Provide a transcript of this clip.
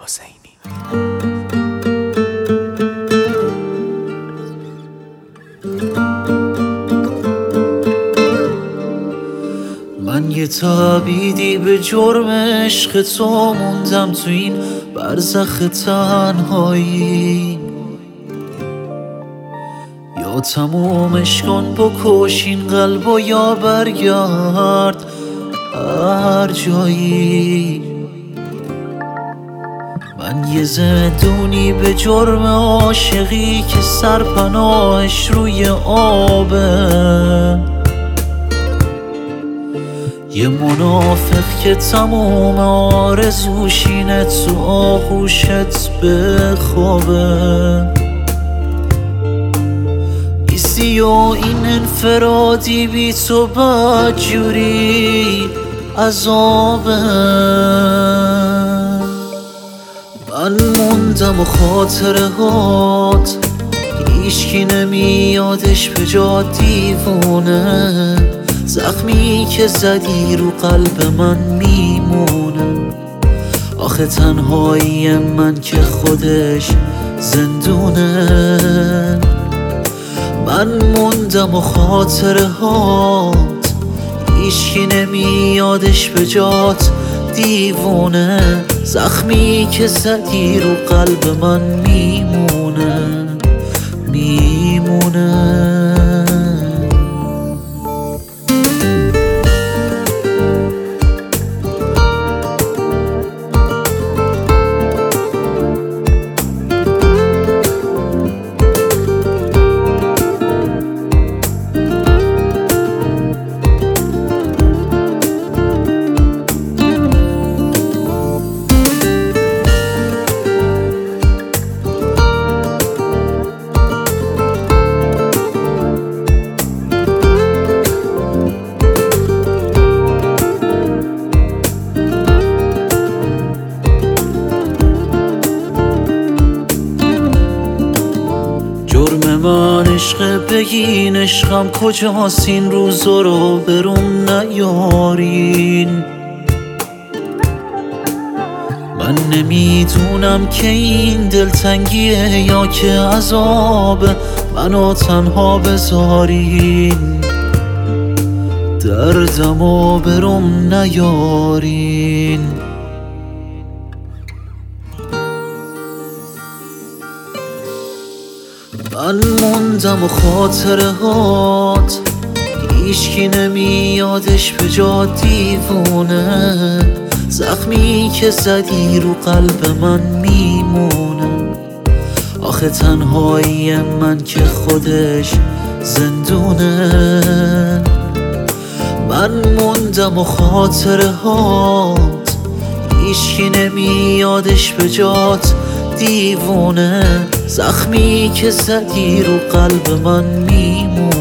حسینی. من یه تابیدی به جرم عشق تو موندم تو این برزخ تنهایی. یا تمومش کن بکش این قلب و یا برگرد هر جایی. من یه زندونی به جرم عاشقی که سرپناهش روی آبه. یه منافق که تموم آرزوش اینه تو آغوشت بخوابه. ایستی و این انفرادی بی تو بدجوری عذابه. من موندم و خاطره هات هیچکی نمیادش به جا دیوونه. زخمی که زدی رو قلب من میمونه. آخه تنهایی من که خودش زندونه. من موندم و خاطره هات هیچکی نمیادش به جات دیوونه. زخمی که زدی رو قلب من میمونه میمونه. جرم من عشق بگین عشقم کجاست این روزا رو برون نیارین. من نمیدونم که این دلتنگیه یا که عذاب منو تنها بذارین. دردمو برون نیارین. من موندم و خاطره هات هیچکی نمیادش به جا دیوونه. زخمی که زدی رو قلب من میمونه. آخه تنهایی من که خودش زندونه. من موندم و خاطره هات هیچکی نمیادش به جات دیوونه. زخمی که زدی رو قلب من میمونه.